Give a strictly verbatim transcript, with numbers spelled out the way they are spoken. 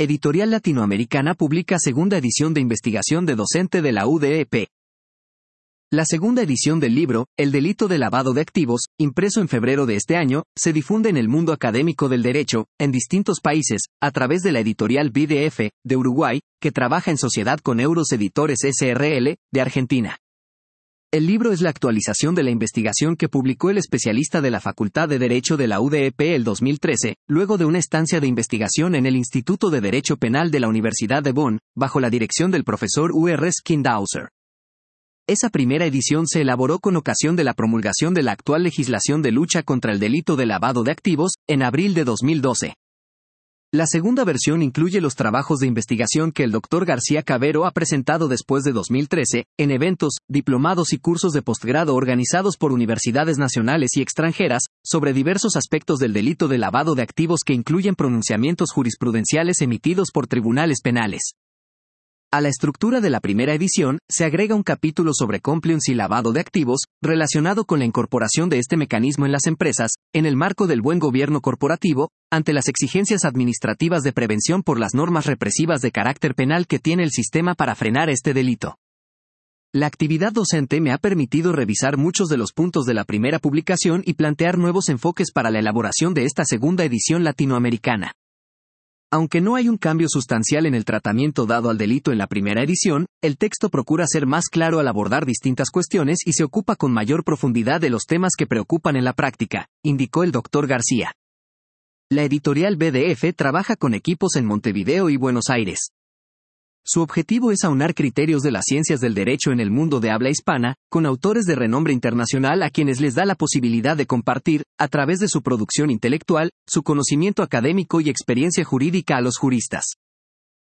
Editorial Latinoamericana publica segunda edición de investigación de docente de la U D E P. La segunda edición del libro, El delito de lavado de activos, impreso en febrero de este año, se difunde en el mundo académico del derecho, en distintos países, a través de la editorial B D F, de Uruguay, que trabaja en sociedad con Euros Editores S R L, de Argentina. El libro es la actualización de la investigación que publicó el especialista de la Facultad de Derecho de la U D E P el dos mil trece, luego de una estancia de investigación en el Instituto de Derecho Penal de la Universidad de Bonn, bajo la dirección del profesor U R Skindhauser. Esa primera edición se elaboró con ocasión de la promulgación de la actual legislación de lucha contra el delito de lavado de activos, en abril de dos mil doce. La segunda versión incluye los trabajos de investigación que el doctor García Cavero ha presentado después de dos mil trece, en eventos, diplomados y cursos de posgrado organizados por universidades nacionales y extranjeras, sobre diversos aspectos del delito de lavado de activos que incluyen pronunciamientos jurisprudenciales emitidos por tribunales penales. A la estructura de la primera edición, se agrega un capítulo sobre compliance y lavado de activos, relacionado con la incorporación de este mecanismo en las empresas, en el marco del buen gobierno corporativo, ante las exigencias administrativas de prevención por las normas represivas de carácter penal que tiene el sistema para frenar este delito. La actividad docente me ha permitido revisar muchos de los puntos de la primera publicación y plantear nuevos enfoques para la elaboración de esta segunda edición latinoamericana. Aunque no hay un cambio sustancial en el tratamiento dado al delito en la primera edición, el texto procura ser más claro al abordar distintas cuestiones y se ocupa con mayor profundidad de los temas que preocupan en la práctica, indicó el doctor García. La editorial B D F trabaja con equipos en Montevideo y Buenos Aires. Su objetivo es aunar criterios de las ciencias del derecho en el mundo de habla hispana, con autores de renombre internacional a quienes les da la posibilidad de compartir, a través de su producción intelectual, su conocimiento académico y experiencia jurídica a los juristas.